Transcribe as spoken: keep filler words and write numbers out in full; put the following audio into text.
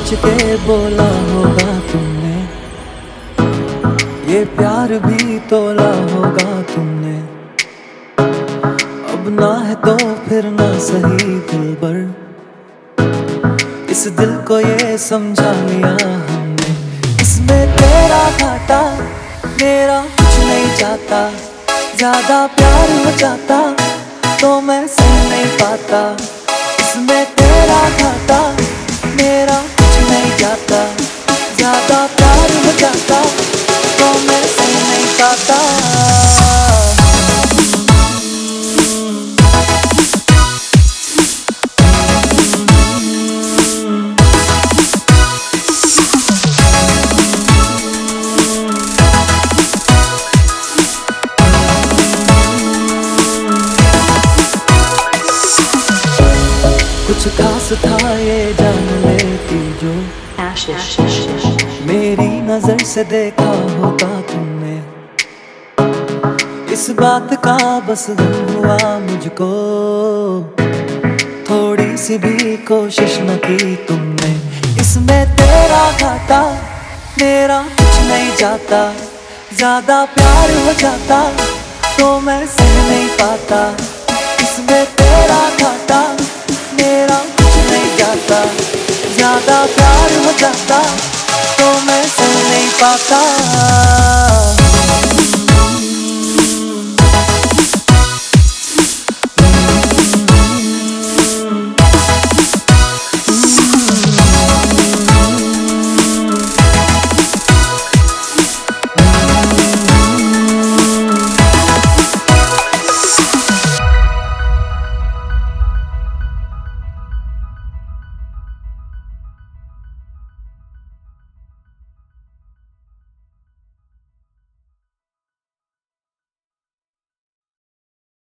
सोच के बोला होगा तुमने, ये प्यार भी तोला होगा तुमने। अब ना है तो फिर ना सही दिलबर, इस दिल को ये समझा लिया हमने। इसमें तेरा घाटा मेरा कुछ नहीं जाता, ज्यादा प्यार हो जाता तो मैं सह नहीं पाता। इसमें तेरा घाटा मेरा कुछ नहीं जाता, ज्यादा प्यार हो जाता तो मैं सह नहीं पाता। कुछ खास था ये जान लेती जो, मेरी नजर से देखा होता तुमने। इस बात का बस गम हुआ मुझको, थोड़ी सी भी कोशिश न की तुमने। इसमें तेरा घाटा मेरा कुछ नहीं जाता, ज्यादा प्यार हो जाता तो मैं सह नहीं पाता। इसमें तेरा घाटा मेरा कुछ नहीं जाता, ज्यादा प्यार हो जाता तो मैं सह नहीं पाता।